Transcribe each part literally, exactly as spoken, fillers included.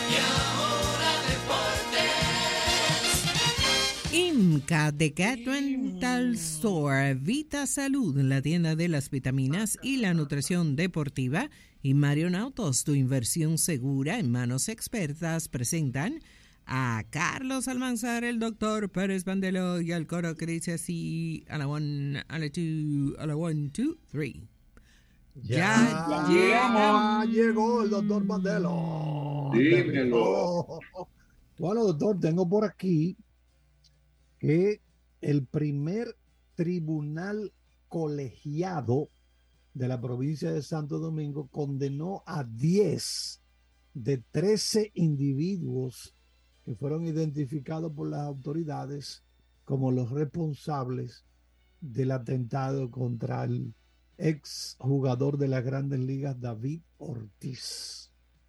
Y ahora deportes. IMCA, The Cat Rental Store, Vita Salud, la tienda de las vitaminas y la nutrición deportiva, y Marion Autos, tu inversión segura en manos expertas, presentan a Carlos Almanzar, el doctor Pérez Bandelo y al coro que dice así, a la one, a la two, a la one, two, three. Ya, Ya, ya llegamos. llegó el doctor Bandelo. Dímelo. Bueno, doctor, tengo por aquí que el primer tribunal colegiado de la provincia de Santo Domingo condenó a diez de trece individuos que fueron identificados por las autoridades como los responsables del atentado contra el ex jugador de las Grandes Ligas, David Ortiz.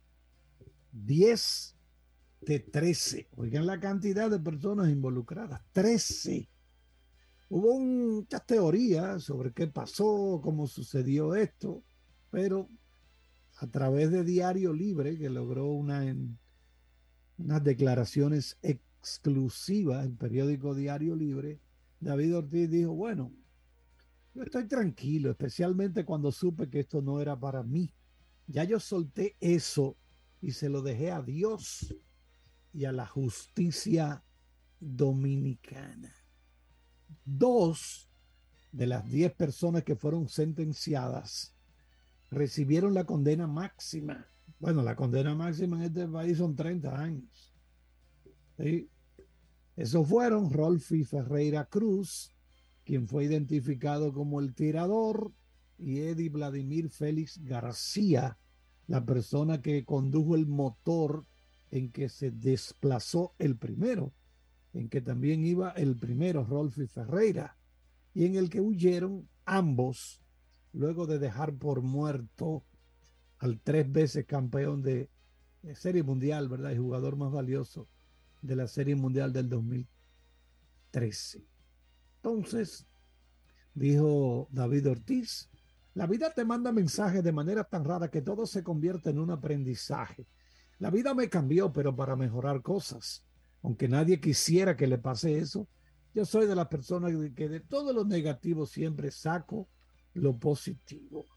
diez de trece. Oigan la cantidad de personas involucradas. trece. Hubo muchas teorías sobre qué pasó, cómo sucedió esto, pero a través de Diario Libre, que logró una, en, unas declaraciones exclusivas, el periódico Diario Libre, David Ortiz dijo, bueno, yo estoy tranquilo, especialmente cuando supe que esto no era para mí. Ya yo solté eso y se lo dejé a Dios y a la justicia dominicana. Dos de las diez personas que fueron sentenciadas recibieron la condena máxima. Bueno, la condena máxima en este país son treinta años. ¿Sí? Esos fueron Rolfi Ferreira Cruz, quien fue identificado como el tirador, y Eddie Vladimir Félix García, la persona que condujo el motor en que se desplazó el primero, en que también iba el primero, Rolfi Ferreira, y en el que huyeron ambos, luego de dejar por muerto al tres veces campeón de, de Serie Mundial, ¿verdad? Y jugador más valioso de la Serie Mundial del dos mil trece. Entonces, dijo David Ortiz, la vida te manda mensajes de manera tan rara que todo se convierte en un aprendizaje. La vida me cambió, pero para mejorar cosas. Aunque nadie quisiera que le pase eso, yo soy de las personas que de todo lo negativo siempre saco lo positivo.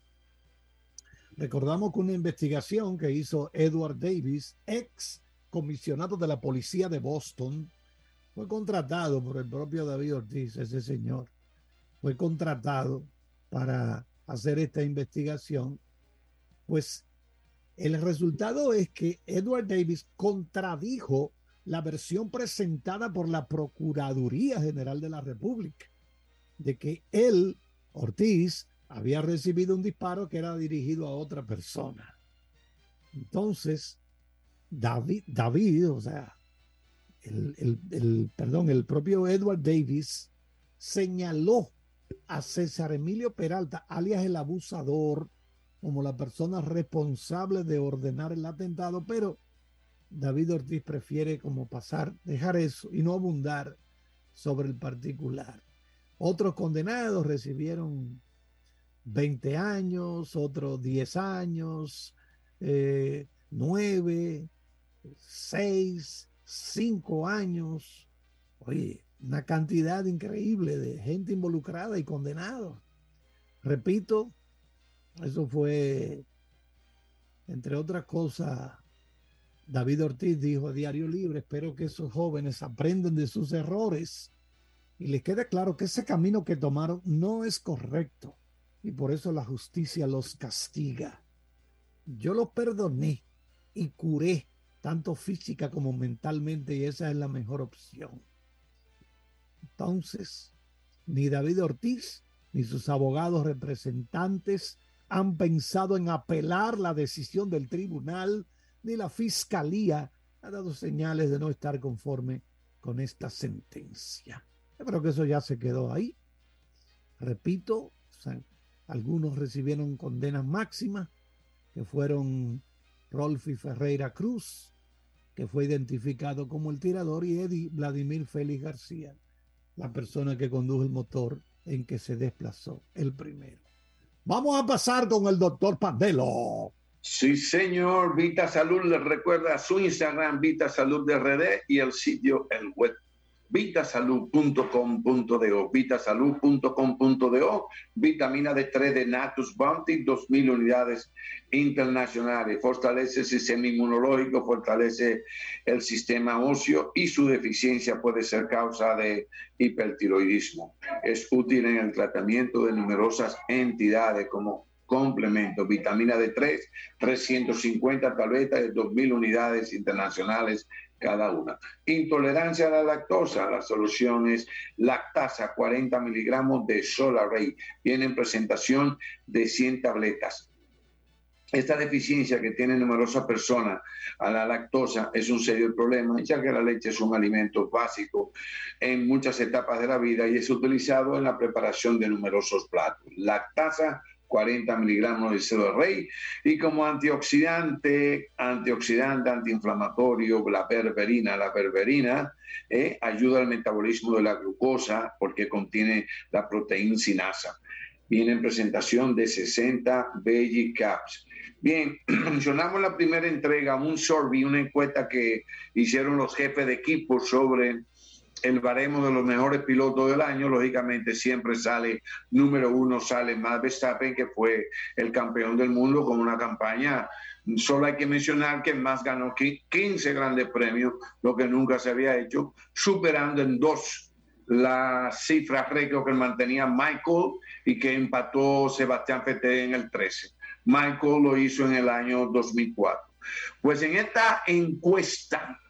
Recordamos que una investigación que hizo Edward Davis, ex comisionado de la policía de Boston, fue contratado por el propio David Ortiz, ese señor, fue contratado para hacer esta investigación. Pues el resultado es que Edward Davis contradijo la versión presentada por la Procuraduría General de la República, de que él, Ortiz, había recibido un disparo que era dirigido a otra persona. Entonces, David, David o sea, el, el, el, perdón, el propio Edward Davis señaló a César Emilio Peralta, alias el abusador, como la persona responsable de ordenar el atentado, pero David Ortiz prefiere como pasar, dejar eso y no abundar sobre el particular. Otros condenados recibieron veinte años, otros diez años, eh, nueve, seis, cinco años. Oye, una cantidad increíble de gente involucrada y condenada. Repito, eso fue, entre otras cosas, David Ortiz dijo a Diario Libre, espero que esos jóvenes aprendan de sus errores y les quede claro que ese camino que tomaron no es correcto y por eso la justicia los castiga. Yo los perdoné y curé tanto física como mentalmente y esa es la mejor opción. Entonces, ni David Ortiz ni sus abogados representantes han pensado en apelar la decisión del tribunal, ni la fiscalía ha dado señales de no estar conforme con esta sentencia. Yo creo que eso ya se quedó ahí. Repito, o sea, algunos recibieron condenas máximas, que fueron Rolfi Ferreira Cruz, que fue identificado como el tirador, y Eddie Vladimir Félix García, la persona que condujo el motor en que se desplazó el primero. Vamos a pasar con el doctor Pandelo. Sí, señor. Vita Salud les recuerda su Instagram, Vita Salud de R D, y el sitio, el web, vitasalud punto com punto do, vitasalud punto com punto do. Vitamina D tres de Natus Bounty, dos mil unidades internacionales. Fortalece el sistema inmunológico, fortalece el sistema óseo y su deficiencia puede ser causa de hipertiroidismo. Es útil en el tratamiento de numerosas entidades como complemento. Vitamina D tres, trescientas cincuenta tabletas de dos mil unidades internacionales cada una. Intolerancia a la lactosa, la solución es Lactasa, cuarenta miligramos de Solarray. Viene en presentación de cien tabletas. Esta deficiencia que tienen numerosas personas a la lactosa es un serio problema, ya que la leche es un alimento básico en muchas etapas de la vida y es utilizado en la preparación de numerosos platos. Lactasa, cuarenta miligramos de Solarray, y como antioxidante, antioxidante, antiinflamatorio, la berberina. La berberina eh, ayuda al metabolismo de la glucosa porque contiene la proteína sinasa. Viene en presentación de sesenta Veggie Caps. Bien, mencionamos la primera entrega, un survey, una encuesta que hicieron los jefes de equipo sobre el baremo de los mejores pilotos del año. Lógicamente siempre sale número uno, sale Max Verstappen, que fue el campeón del mundo con una campaña. Solo hay que mencionar que Max ganó quince grandes premios, lo que nunca se había hecho, superando en dos la cifra récord que mantenía Michael y que empató Sebastián Vettel en el trece. Michael lo hizo en el año dos mil cuatro. Pues en esta encuesta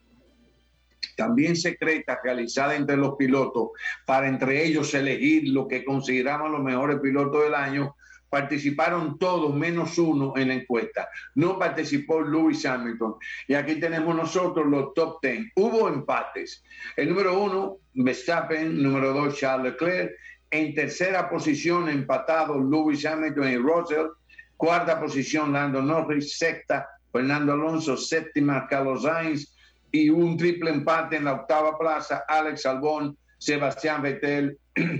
también secreta, realizada entre los pilotos, para entre ellos elegir lo que consideraban los mejores pilotos del año, participaron todos menos uno en la encuesta. No participó Lewis Hamilton. Y aquí tenemos nosotros los top ten. Hubo empates. El número uno, Verstappen. Número dos, Charles Leclerc. En tercera posición, empatados Lewis Hamilton y Russell. Cuarta posición, Lando Norris. Sexta, Fernando Alonso. Séptima, Carlos Sainz. Y un triple empate en la octava plaza, Alex Albon, Sebastián Vettel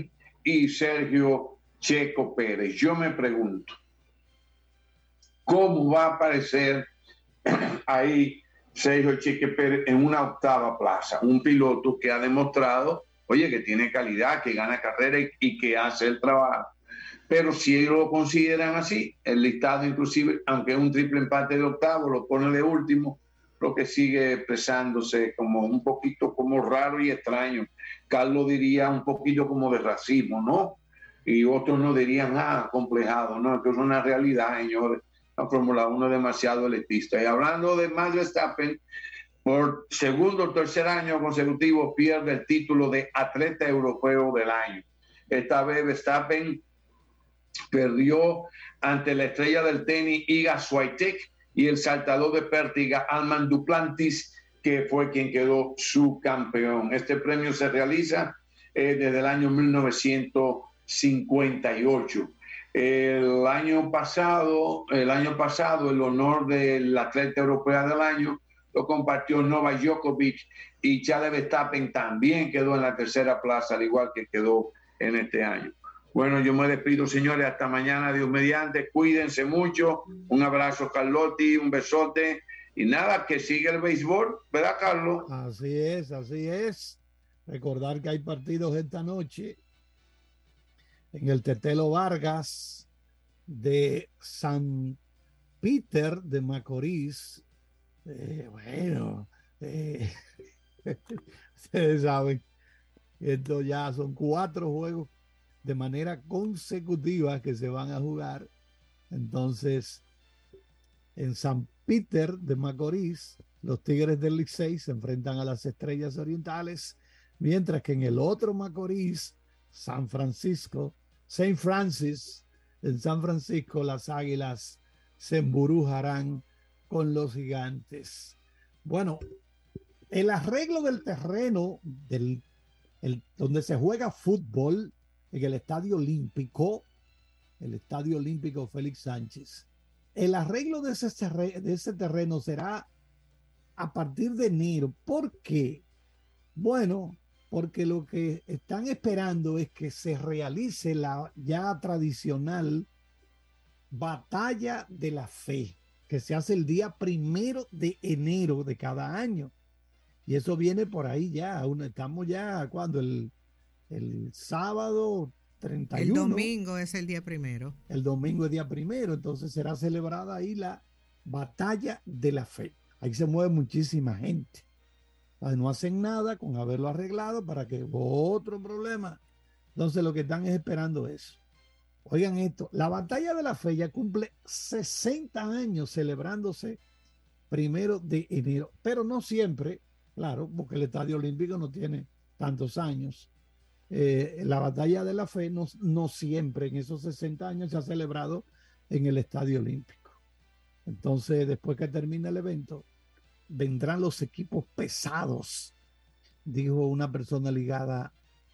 y Sergio Checo Pérez. Yo me pregunto, ¿cómo va a aparecer ahí Sergio Checo Pérez en una octava plaza? Un piloto que ha demostrado, oye, que tiene calidad, que gana carrera y, y que hace el trabajo. Pero si ellos lo consideran así, el listado inclusive, aunque es un triple empate de octavo, lo pone de último, lo que sigue expresándose como un poquito como raro y extraño. Carlos diría un poquito como de racismo, ¿no? Y otros no dirían, ah, complejado, ¿no? Que es una realidad, señores. La Fórmula uno es demasiado elitista. Y hablando de Max Verstappen, por segundo o tercer año consecutivo pierde el título de atleta europeo del año. Esta vez Verstappen perdió ante la estrella del tenis Iga Swiatek y el saltador de pértiga Armand Duplantis, que fue quien quedó subcampeón. Este premio se realiza eh, desde el año mil novecientos cincuenta y ocho. El año pasado, el año pasado, el honor del atleta europea del año lo compartió Novak Djokovic, y Charles Verstappen también quedó en la tercera plaza, al igual que quedó en este año. Bueno, yo me despido, señores, hasta mañana, Dios mediante, cuídense mucho, un abrazo, Carlotti, un besote, y nada, que siga el béisbol, ¿verdad, Carlos? Así es, así es. Recordar que hay partidos esta noche en el Tetelo Vargas de San Peter de Macorís. Eh, bueno, eh, ustedes saben, esto ya son cuatro juegos de manera consecutiva que se van a jugar. Entonces, en San Peter de Macorís, los Tigres del Licey se enfrentan a las Estrellas Orientales, mientras que en el otro Macorís, San Francisco, Saint Francis, en San Francisco, las Águilas se embrujarán con los Gigantes. Bueno, el arreglo del terreno del, el, donde se juega fútbol en el Estadio Olímpico, el Estadio Olímpico Félix Sánchez, el arreglo de ese, de ese terreno será a partir de enero. ¿Por qué? Bueno, porque lo que están esperando es que se realice la ya tradicional batalla de la fe. que se hace el día primero de enero de cada año. Y eso viene por ahí ya. Estamos ya cuando el, el sábado treinta y uno. El domingo es el día primero. El domingo es día primero. Entonces será celebrada ahí la batalla de la fe. Ahí se mueve muchísima gente. No hacen nada con haberlo arreglado para que otro problema. Entonces lo que están es esperando eso. Oigan esto, la batalla de la fe ya cumple sesenta años celebrándose primero de enero, pero no siempre, claro, porque el Estadio Olímpico no tiene tantos años. Eh, la batalla de la fe no, no siempre en esos sesenta años se ha celebrado en el Estadio Olímpico. Entonces, después que termine el evento, vendrán los equipos pesados, dijo una persona ligada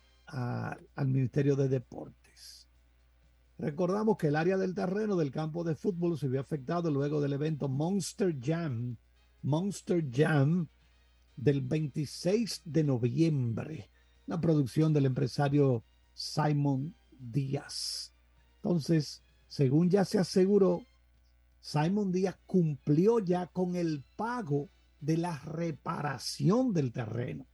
a, al Ministerio de Deportes. Recordamos que el área del terreno del campo de fútbol se vio afectado luego del evento Monster Jam, Monster Jam del veintiséis de noviembre, la producción del empresario Simon Díaz. Entonces, según ya se aseguró, Simon Díaz cumplió ya con el pago de la reparación del terreno.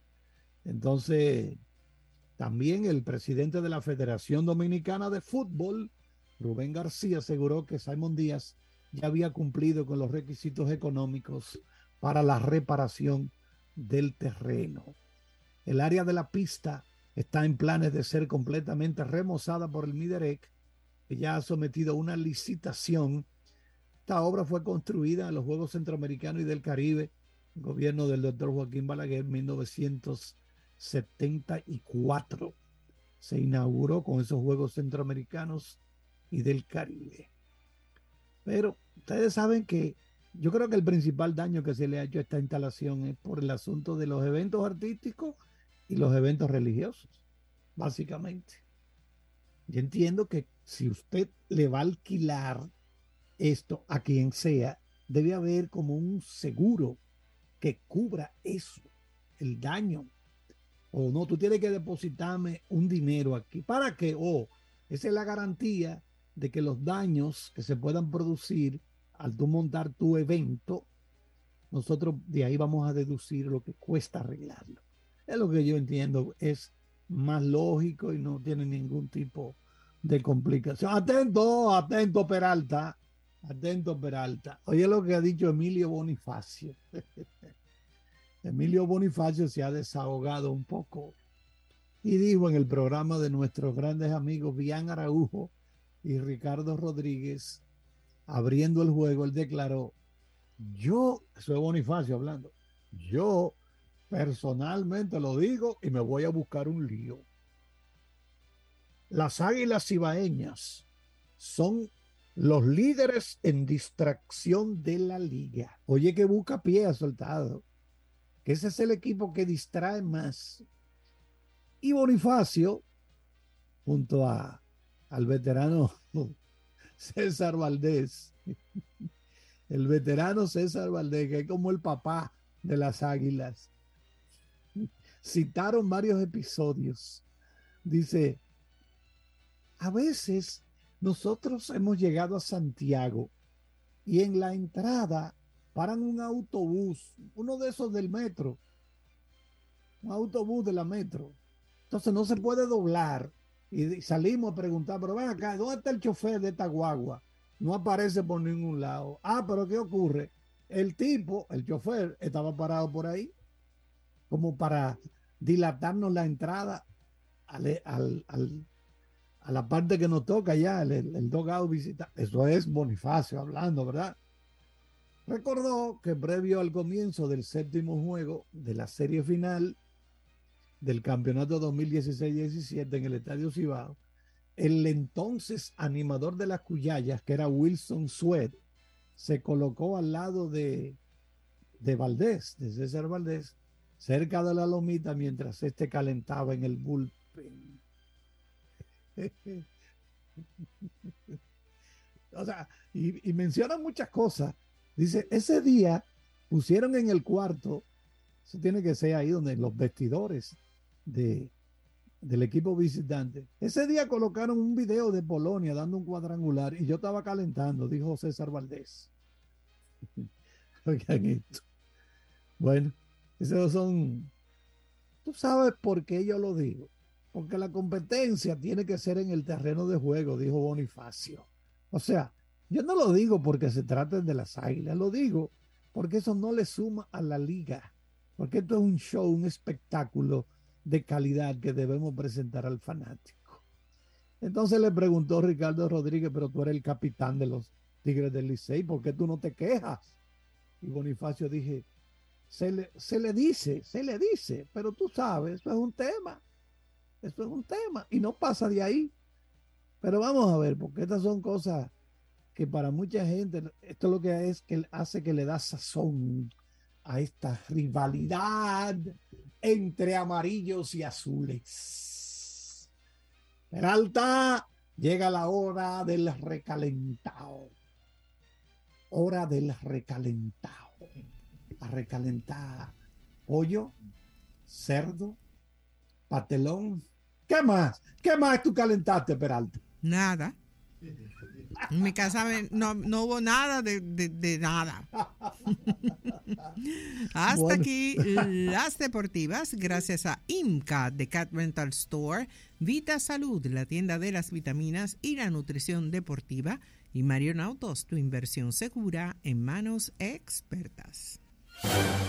Entonces, también el presidente de la Federación Dominicana de Fútbol, Rubén García, aseguró que Simon Díaz ya había cumplido con los requisitos económicos para la reparación del terreno. El área de la pista está en planes de ser completamente remozada por el Miderec, que ya ha sometido una licitación. Esta obra fue construida en los Juegos Centroamericanos y del Caribe, el gobierno del doctor Joaquín Balaguer, en mil novecientos setenta y cuatro. Se inauguró con esos Juegos Centroamericanos y del Caribe. Pero ustedes saben que yo creo que el principal daño que se le ha hecho a esta instalación es por el asunto de los eventos artísticos y los eventos religiosos, básicamente. Yo entiendo que si usted le va a alquilar esto a quien sea, debe haber como un seguro que cubra eso, el daño. O no, tú tienes que depositarme un dinero aquí. ¿Para qué? Oh, esa es la garantía de que los daños que se puedan producir al tú montar tu evento, nosotros de ahí vamos a deducir lo que cuesta arreglarlo. Es lo que yo entiendo, es más lógico y no tiene ningún tipo de complicación. Atento, atento Peralta, atento Peralta. Oye lo que ha dicho Emilio Bonifacio. Emilio Bonifacio se ha desahogado un poco y dijo en el programa de nuestros grandes amigos Bian Araujo y Ricardo Rodríguez, abriendo el juego, él declaró: yo, soy Bonifacio hablando, yo personalmente lo digo y me voy a buscar un lío. Las Águilas Cibaeñas son los líderes en distracción de la liga. Oye que busca pie ha soltado, que ese es el equipo que distrae más. Y Bonifacio, junto a, al veterano César Valdés, el veterano César Valdés, que es como el papá de las Águilas, citaron varios episodios. Dice: a veces nosotros hemos llegado a Santiago y en la entrada paran un autobús, uno de esos del metro, un autobús de la metro. Entonces no se puede doblar y salimos a preguntar, pero ven acá, ¿dónde está el chofer de esta guagua? No aparece por ningún lado. Ah, pero ¿qué ocurre? El tipo, el chofer, estaba parado por ahí como para dilatarnos la entrada al, al, al, a la parte que nos toca ya, el, el dogado visita. Eso es Bonifacio hablando, ¿verdad? Recordó que previo al comienzo del séptimo juego de la serie final del campeonato dos mil dieciséis diecisiete en el Estadio Cibao, el entonces animador de las Cuyayas, que era Wilson Sweat, se colocó al lado de, de Valdés, de César Valdés, cerca de la lomita mientras este calentaba en el bullpen. O sea, y, y menciona muchas cosas. Dice, ese día pusieron en el cuarto, eso tiene que ser ahí donde los vestidores de, del equipo visitante. Ese día colocaron un video de Polonia dando un cuadrangular y yo estaba calentando, dijo César Valdés. Oigan esto. Bueno, esos son... Tú sabes por qué yo lo digo. Porque la competencia tiene que ser en el terreno de juego, dijo Bonifacio. O sea, yo no lo digo porque se traten de las Águilas, lo digo porque eso no le suma a la liga. Porque esto es un show, un espectáculo de calidad que debemos presentar al fanático. Entonces le preguntó Ricardo Rodríguez, pero tú eres el capitán de los Tigres del Licey, ¿por qué tú no te quejas? Y Bonifacio dije, se le, se le dice, se le dice, pero tú sabes, eso es un tema, eso es un tema y no pasa de ahí. Pero vamos a ver, porque estas son cosas que para mucha gente, esto es lo que es que hace que le da sazón a esta rivalidad entre amarillos y azules. Peralta, llega la hora del recalentado. Hora del recalentado. A recalentar pollo, cerdo, patelón. ¿Qué más? ¿Qué más tú calentaste, Peralta? Nada. En mi casa no, no hubo nada de, de, de nada. Hasta bueno. Aquí las deportivas, gracias a IMCA de Cat Rental Store, Vita Salud, la tienda de las vitaminas y la nutrición deportiva, y Marion Autos, tu inversión segura en manos expertas.